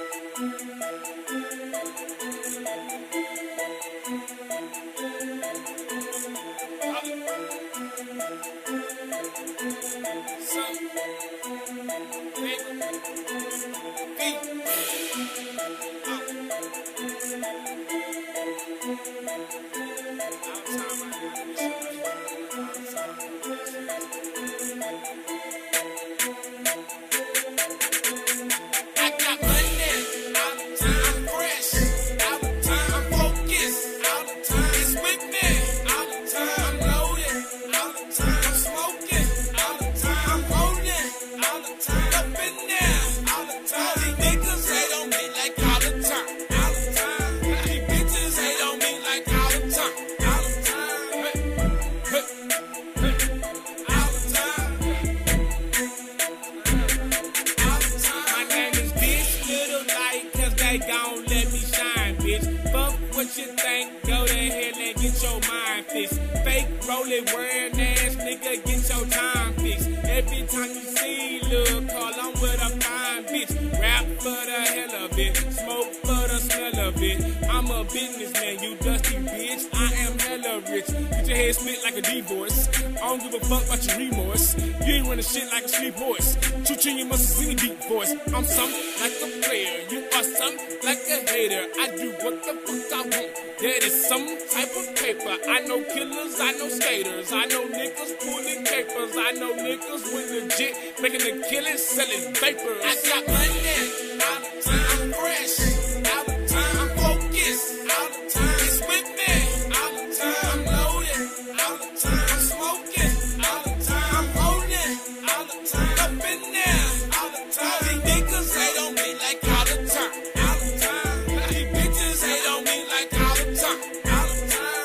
Gon' let me shine, bitch. Fuck what you think, go to hell and get your mind fixed. Fake rollin' wearing ass nigga, get your time fixed. Every time you see Lil' Carl, I'm with a fine bitch. Rap for the hell of it, smoke for the smell of it. I'm a businessman, you dusty bitch. I am hella rich. Get your head split like a divorce. I don't give a fuck about your remorse. You ain't running shit like a sleep horse. Choo-choo, you must sing a deep voice. I'm something like a player, you are something like a hater. I do what the fuck I want. That is some type of paper. I know killers, I know skaters. I know niggas pulling capers. I know niggas with legit making a killing, selling vapors. I got money all the time. I'm fresh all the time. I'm focused all the time. It's with me all the time. I'm loaded all the time. I'm smoking all the time. I'm rolling all the time. Up in there all the time. These niggas hate on me like all the time. All the time. These bitches hate on me like all the time. All the time.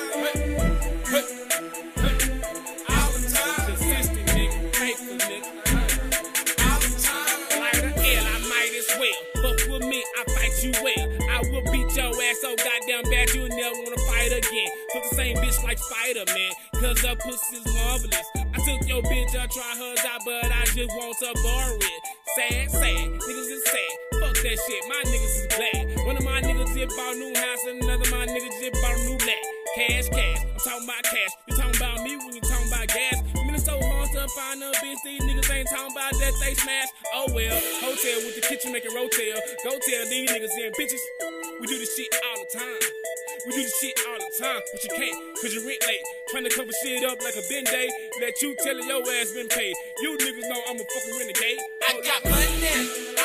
All the time. Consistent nigga, faithful nigga. All the time. Like the L, I might as well. Fuck with me, I fight you well. I will beat your ass so goddamn bad you'll never wanna fight again. Fuck the same bitch like Spider-Man, cause her pussy's marvelous. I took your bitch, I try hers out, but I just want to borrow it. Sad, niggas is sad. Fuck that shit, my niggas is glad. One of my niggas just bought a new house, and another of my niggas just bought a new black. Cash, I'm talking about cash. You talking about me when you talking about gas. Man, it's so hard to find a bitch, these niggas ain't talking about that they smash. Oh well, hotel with the kitchen making rotel. Go tell these niggas and bitches, we do this shit all the time. We do this shit all the time, but you can't, cause you rent late. Trying to cover shit up like a bend-aid. Let you tell your ass been paid. You niggas know I'm a fucking renegade. I got money